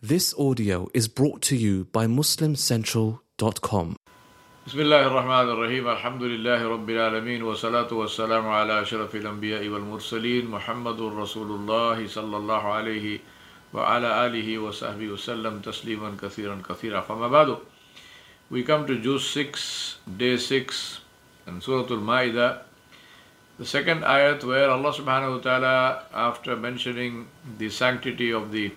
This audio is brought to you by MuslimCentral.com. بسم الله الرحمن الرحيم الحمد لله رب العالمين والصلاة والسلام على أشرف الأنبياء والمرسلين محمد رسول الله صلى الله عليه وعلى آله وصحبه وسلم تسليما كثيرا كثيرا. فما بعد, we come to Juz 6, day 6 and Surah Al-Ma'idah, the second ayat where Allah subhanahu wa ta'ala, after mentioning the sanctity of the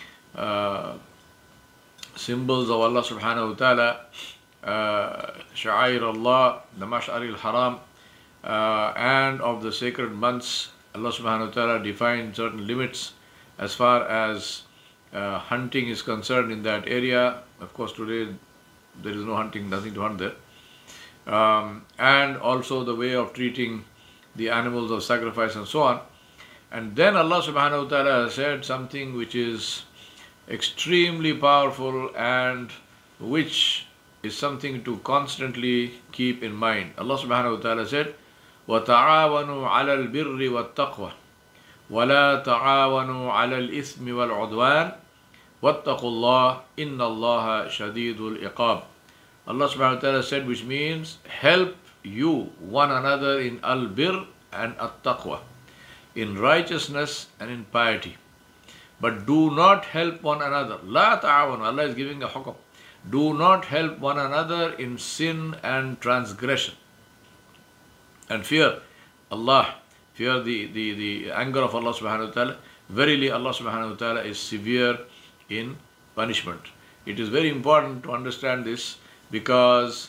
symbols of Allah subhanahu wa ta'ala, Sha'air Allah, the Mash'ar al-Haram, and of the sacred months, Allah subhanahu wa ta'ala defined certain limits as far as hunting is concerned in that area. Of course, today there is no hunting, nothing to hunt there. And also the way of treating the animals of sacrifice and so on. And then Allah subhanahu wa ta'ala said something which is extremely powerful and which is something to constantly keep in mind. Allah subhanahu wa ta'ala said, وَتَعَاوَنُوا عَلَى الْبِرِّ وَالتَّقْوَى وَلَا تَعَاوَنُوا عَلَى الْإِثْمِ وَالْعُدْوَانِ وَاتَّقُوا اللَّهَ إِنَّ اللَّهَ شَدِيدُ الْعِقَابِ. Allah subhanahu wa ta'ala said, which means help you one another in al-bir and at-taqwa, in righteousness and in piety. But do not help one another. La ta'awanu. Allah is giving a hukm. Do not help one another in sin and transgression. And fear Allah. Fear the anger of Allah subhanahu wa ta'ala. Verily Allah subhanahu wa ta'ala is severe in punishment. It is very important to understand this because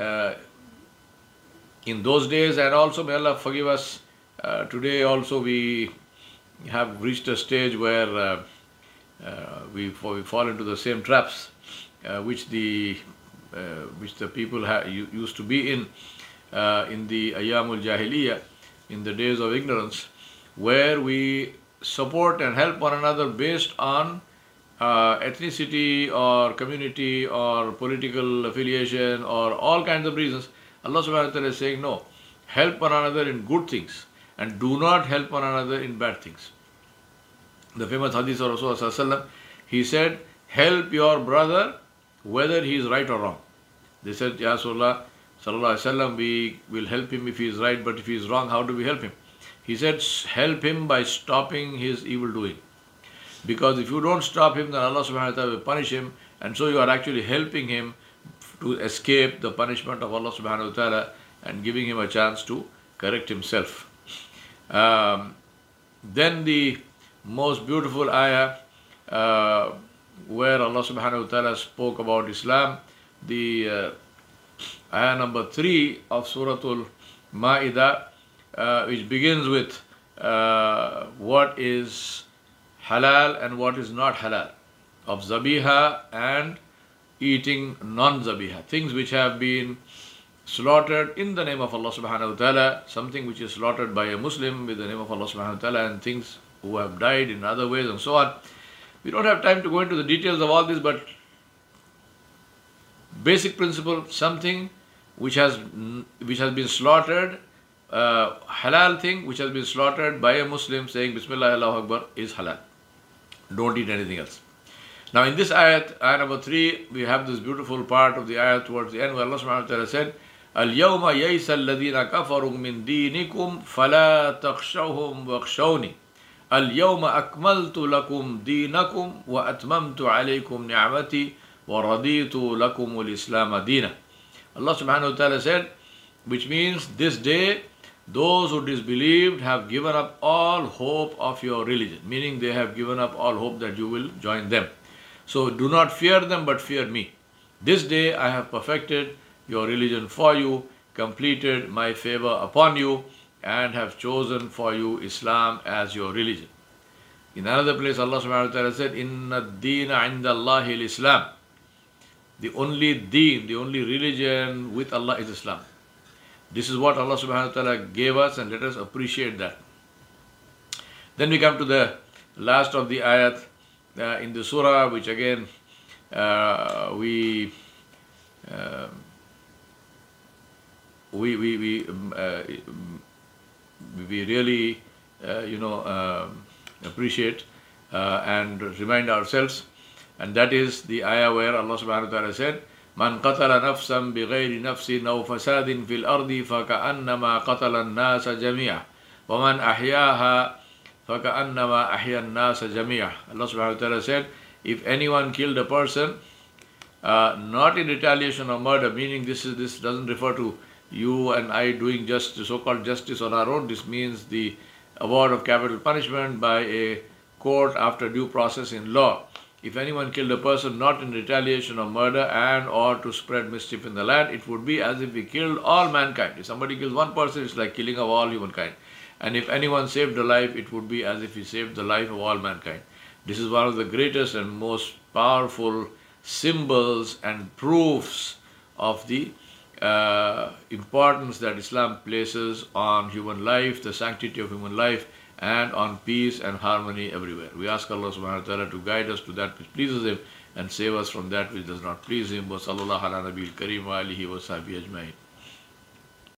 in those days, and also may Allah forgive us, today also we have reached a stage where we fall into the same traps which the people used to be in the Ayyamul Jahiliyyah, in the days of ignorance, where we support and help one another based on ethnicity or community or political affiliation or all kinds of reasons. Allah subhanahu wa ta'ala is saying, no, help one another in good things and do not help one another in bad things. The famous hadith of Rasulullah, he said, help your brother whether he is right or wrong. They said, Ya Rasulullah sallallahu alaihi wasallam, we will help him if he is right, but if he is wrong, how do we help him? He said, help him by stopping his evil doing. Because if you don't stop him, then Allah subhanahu wa ta'ala will punish him, and so you are actually helping him to escape the punishment of Allah subhanahu wa ta'ala and giving him a chance to correct himself. Then the most beautiful ayah where Allah subhanahu wa ta'ala spoke about Islam, the ayah number 3 of Surah Al-Ma'idah, which begins with what is halal and what is not halal, of zabiha and eating non-zabiha, things which have been slaughtered in the name of Allah subhanahu wa ta'ala, something which is slaughtered by a Muslim with the name of Allah subhanahu wa ta'ala, and things who have died in other ways and so on. We don't have time to go into the details of all this, but basic principle, something which has been slaughtered, halal thing which has been slaughtered by a Muslim saying Bismillah Allahu Akbar is halal. Don't eat anything else. Now in this ayat, ayat number 3, we have this beautiful part of the ayat towards the end where Allah subhanahu wa ta'ala said, Al-yawma yaysa alladhina kafaru min dinikum fala takhshawhum wakhshawni. Al-yawma akmaltu lakum dinakum wa atmamtu alaykum ni'mati wa raditu lakum al-islam dina. Allah subhanahu wa ta'ala said, which means this day those who disbelieved have given up all hope of your religion, meaning they have given up all hope that you will join them. So do not fear them, but fear me. This day I have perfected your religion for you, completed my favor upon you, and have chosen for you Islam as your religion. In another place, Allah subhanahu wa ta'ala said, Inna ad-deena 'inda Allahi al-Islam. The only deen, the only religion with Allah is Islam. This is what Allah subhanahu wa ta'ala gave us, and let us appreciate that. Then we come to the last of the ayat in the surah, which again we really appreciate and remind ourselves And that is the ayah where Allah subhanahu wa ta'ala said, من قتل نفسا بغير نفس أو فساد في الأرض فكأنما قتل الناس جميعا ومن أحياها فكأنما أحيا الناس جميعا. Allah subhanahu wa ta'ala said, if anyone killed a person, not in retaliation or murder, meaning this doesn't refer to you and I doing just so-called justice on our own. This means the award of capital punishment by a court after due process in law. If anyone killed a person not in retaliation or murder and or to spread mischief in the land, it would be as if he killed all mankind. If somebody kills one person, it's like killing of all humankind. And if anyone saved a life, it would be as if he saved the life of all mankind. This is one of the greatest and most powerful symbols and proofs of the importance that Islam places on human life, the sanctity of human life, and on peace and harmony everywhere. We ask Allah subhanahu wa ta'ala to guide us to that which pleases Him and save us from that which does not please Him. Wa sallallahu ala nabiyil kareem wa alihi wa sahbihi ajma'in.